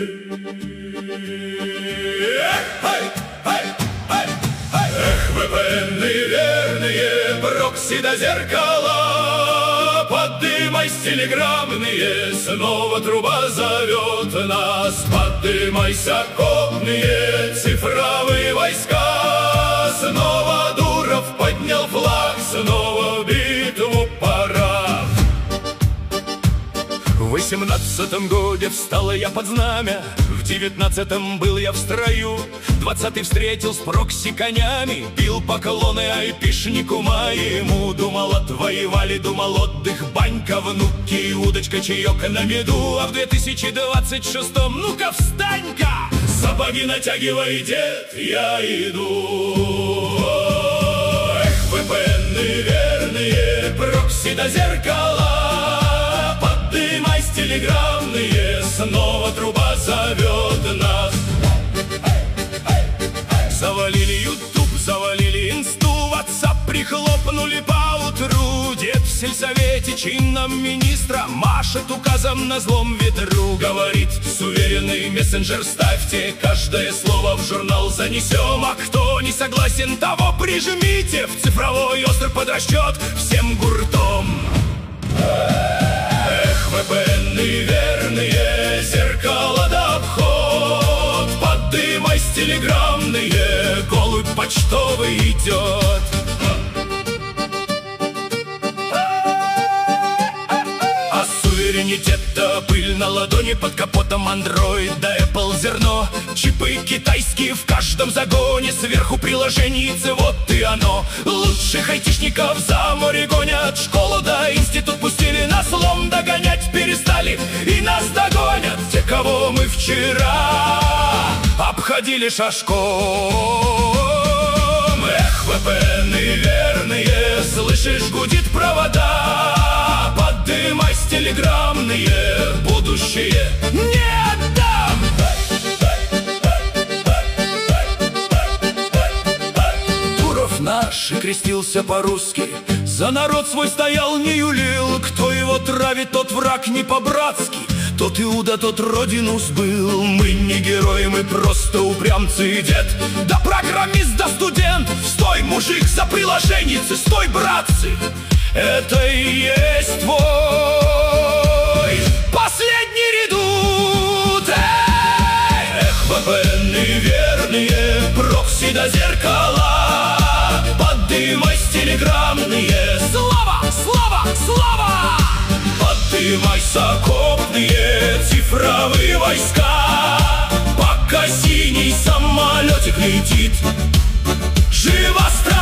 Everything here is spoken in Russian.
ВПНные верные, прокси до зеркала, подымайся, телеграммные, снова труба зовет нас. Подымайся, копные, цифровые войска, снова Дуров поднял флаг, снова в битву пора. В 18-м годе встала я под знамя, в 19-м был я в строю, 20-й встретил с прокси конями, бил поклоны айпишнику моему. Думал, отвоевали, думал, отдых, банька, внуки, удочка, чаек на меду. А в 2026-м, ну-ка встань-ка, сапоги натягивай, дед, я иду. Эх, ВПНные верные, прокси до зеркала, подымайся, телеграммные, снова труба зовет нас. Завалили ютуб, завалили инсту, WhatsApp прихлопнули поутру. Дед в сельсовете чином министра машет указом на злом ветру. Говорит, суверенный мессенджер ставьте, каждое слово в журнал занесем. А кто не согласен, того прижмите, в цифровой остров под расчет всем гуртом. Эх, ВПНные верные, зеркало да обход, подымайся, телеграммные, голубь почтовый идет. А суверенитет-то пыль на ладони, под капотом Android да Apple зерно. Чипы китайские в каждом загоне, сверху приложенийце, вот и оно. Лучших айтишников за море гонят, школу да институт пустили, на слом догонять перестали, и нас догонят те, кого мы вчера обходили шашком. Эх, ВПНные верные, слышишь, гудит провода, подымайся, телеграммные, будущее не отдам. Дуров наш и крестился по-русски, за народ свой стоял, не юлил. Кто его травит, тот враг не по-братски, тот Иуда, тот родину сбыл. Мы не герои, мы просто упрямцы и дед, да программист, да студент. Стой, мужик, за приложенницы, стой, братцы, это и есть твой последний редут. Эх, ВПНные верные, прокси до зеркала, подымайся, телеграммные, слава, слава, слава! Подымайся, копные, цифровые войска, пока синий самолетик летит. Жива страна!